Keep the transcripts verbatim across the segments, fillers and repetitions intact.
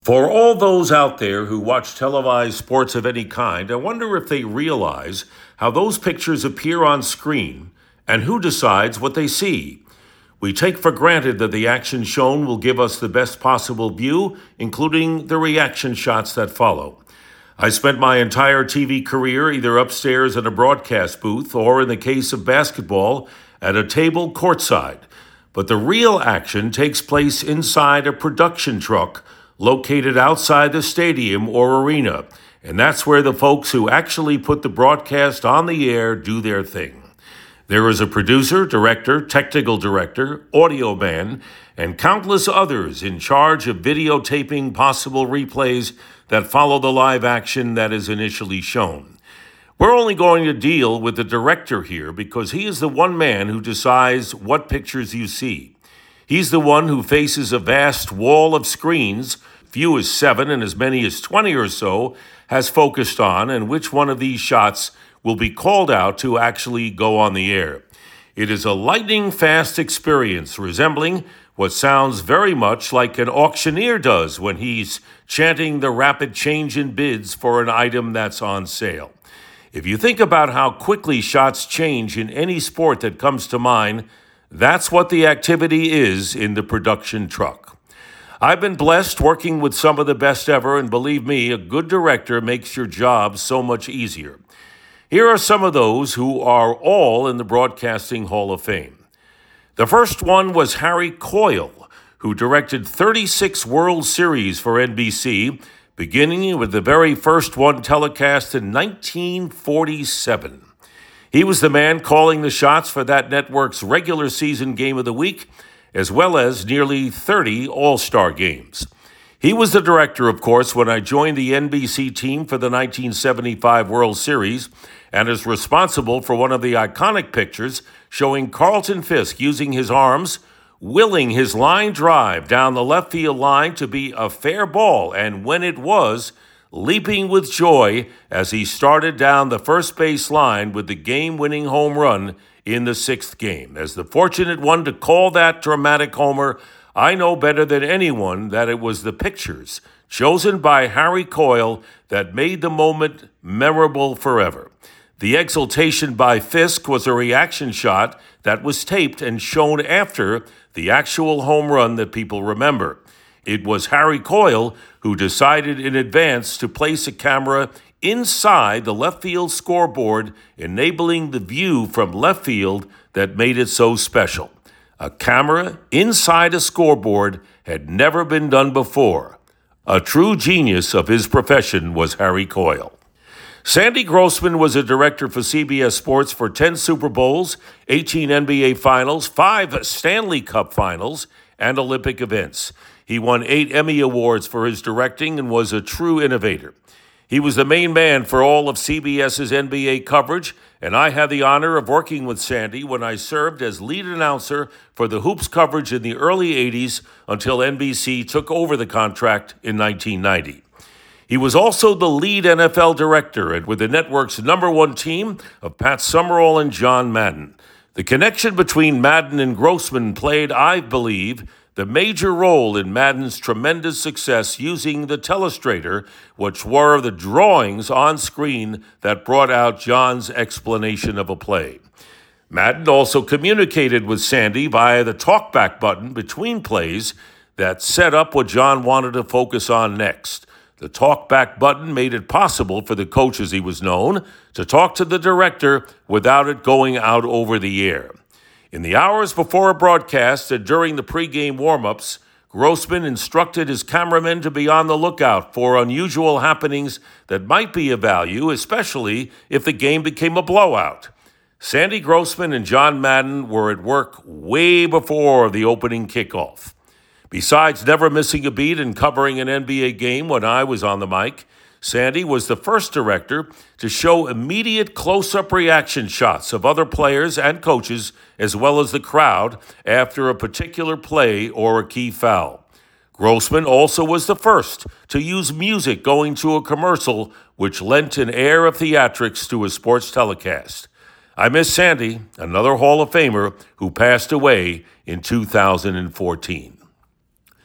For all those out there who watch televised sports of any kind, I wonder if they realize how those pictures appear on screen and who decides what they see. We take for granted that the action shown will give us the best possible view, including the reaction shots that follow. I spent my entire T V career either upstairs in a broadcast booth or, in the case of basketball, at a table courtside. But the real action takes place inside a production truck located outside the stadium or arena, and that's where the folks who actually put the broadcast on the air do their thing. There is a producer, director, technical director, audio man, and countless others in charge of videotaping possible replays that follow the live action that is initially shown. We're only going to deal with the director here because he is the one man who decides what pictures you see. He's the one who faces a vast wall of screens, few as seven and as many as twenty or so, has focused on, and which one of these shots will be called out to actually go on the air. It is a lightning-fast experience resembling what sounds very much like an auctioneer does when he's chanting the rapid change in bids for an item that's on sale. If you think about how quickly shots change in any sport that comes to mind, that's what the activity is in the production truck. I've been blessed working with some of the best ever, and believe me, a good director makes your job so much easier. Here are some of those who are all in the Broadcasting Hall of Fame. The first one was Harry Coyle, who directed thirty-six World Series for N B C, beginning with the very first one telecast in nineteen forty-seven. He was the man calling the shots for that network's regular season game of the week, as well as nearly thirty All-Star games. He was the director, of course, when I joined the N B C team for the nineteen seventy-five World Series, and is responsible for one of the iconic pictures showing Carlton Fisk using his arms, willing his line drive down the left field line to be a fair ball, and when it was, leaping with joy as he started down the first base line with the game-winning home run in the sixth game. As the fortunate one to call that dramatic homer, I know better than anyone that it was the pictures chosen by Harry Coyle that made the moment memorable forever. The exultation by Fisk was a reaction shot that was taped and shown after the actual home run that people remember. It was Harry Coyle who decided in advance to place a camera inside the left field scoreboard, enabling the view from left field that made it so special. A camera inside a scoreboard had never been done before. A true genius of his profession was Harry Coyle. Sandy Grossman was a director for C B S Sports for ten Super Bowls, eighteen N B A Finals, five Stanley Cup Finals, and Olympic events. He won eight Emmy Awards for his directing and was a true innovator. He was the main man for all of CBS's N B A coverage, and I had the honor of working with Sandy when I served as lead announcer for the Hoops coverage in the early eighties until N B C took over the contract in nineteen ninety. He was also the lead N F L director and with the network's number one team of Pat Summerall and John Madden. The connection between Madden and Grossman played, I believe, the major role in Madden's tremendous success using the telestrator, which were the drawings on screen that brought out John's explanation of a play. Madden also communicated with Sandy via the talkback button between plays that set up what John wanted to focus on next. The talkback button made it possible for the coach, as he was known, to talk to the director without it going out over the air. In the hours before a broadcast and during the pregame warm-ups, Grossman instructed his cameramen to be on the lookout for unusual happenings that might be of value, especially if the game became a blowout. Sandy Grossman and John Madden were at work way before the opening kickoff. Besides never missing a beat and covering an N B A game when I was on the mic, Sandy was the first director to show immediate close-up reaction shots of other players and coaches as well as the crowd after a particular play or a key foul. Grossman also was the first to use music going to a commercial, which lent an air of theatrics to a sports telecast. I miss Sandy, another Hall of Famer who passed away in two thousand fourteen.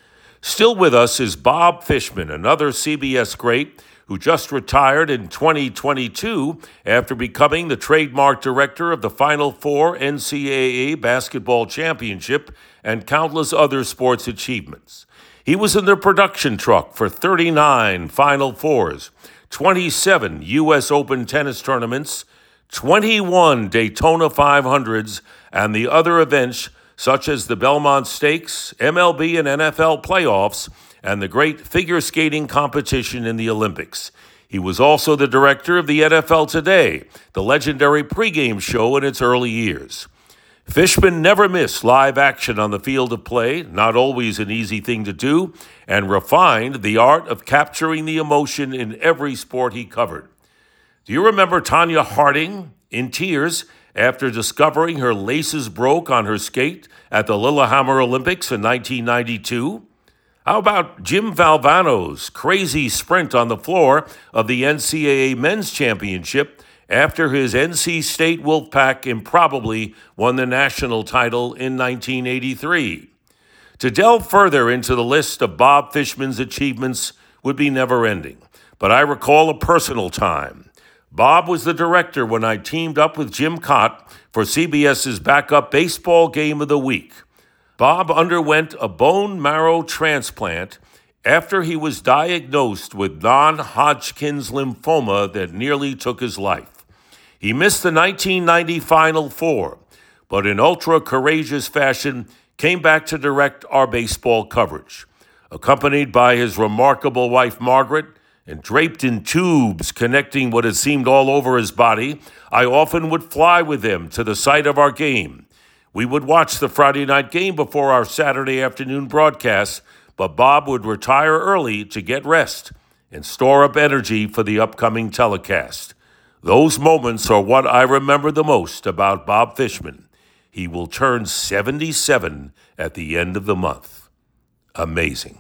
Still with us is Bob Fishman, another C B S great who just retired in twenty twenty-two after becoming the trademark director of the Final Four N C double A basketball championship and countless other sports achievements. He was in the production truck for thirty-nine Final Fours, twenty-seven U S Open tennis tournaments, twenty-one Daytona five hundreds, and the other events such as the Belmont Stakes, M L B and N F L playoffs, and the great figure skating competition in the Olympics. He was also the director of the N F L Today, the legendary pregame show in its early years. Fishman never missed live action on the field of play, not always an easy thing to do, and refined the art of capturing the emotion in every sport he covered. Do you remember Tonya Harding in tears after discovering her laces broke on her skate at the Lillehammer Olympics in nineteen ninety-two? How about Jim Valvano's crazy sprint on the floor of the N C double A Men's Championship after his N C State Wolfpack improbably won the national title in nineteen eighty-three? To delve further into the list of Bob Fishman's achievements would be never-ending, but I recall a personal time. Bob was the director when I teamed up with Jim Cott for CBS's backup baseball game of the week. Bob underwent a bone marrow transplant after he was diagnosed with non-Hodgkin's lymphoma that nearly took his life. He missed the nineteen ninety Final Four, but in ultra-courageous fashion came back to direct our baseball coverage. Accompanied by his remarkable wife, Margaret, and draped in tubes connecting what had seemed all over his body, I often would fly with them to the site of our game. We would watch the Friday night game before our Saturday afternoon broadcast, but Bob would retire early to get rest and store up energy for the upcoming telecast. Those moments are what I remember the most about Bob Fishman. He will turn seventy-seven at the end of the month. Amazing.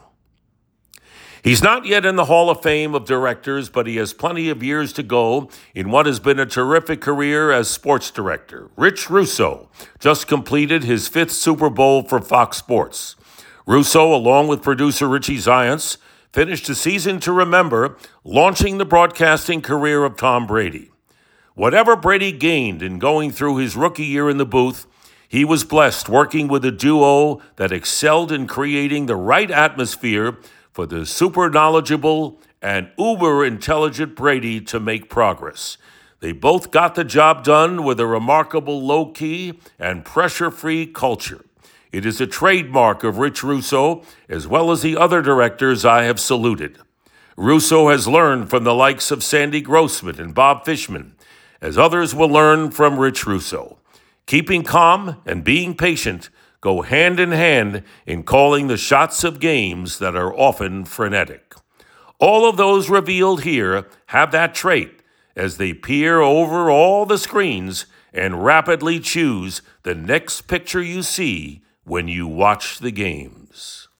He's not yet in the Hall of Fame of directors, but he has plenty of years to go in what has been a terrific career as sports director. Rich Russo just completed his fifth Super Bowl for Fox Sports. Russo, along with producer Richie Zients, finished a season to remember, launching the broadcasting career of Tom Brady. Whatever Brady gained in going through his rookie year in the booth, he was blessed working with a duo that excelled in creating the right atmosphere for the super knowledgeable and uber intelligent Brady to make progress. They both got the job done with a remarkable low-key and pressure-free culture. It is a trademark of Rich Russo, as well as the other directors I have saluted. Russo has learned from the likes of Sandy Grossman and Bob Fishman, as others will learn from Rich Russo. Keeping calm and being patient go hand in hand in calling the shots of games that are often frenetic. All of those revealed here have that trait as they peer over all the screens and rapidly choose the next picture you see when you watch the games.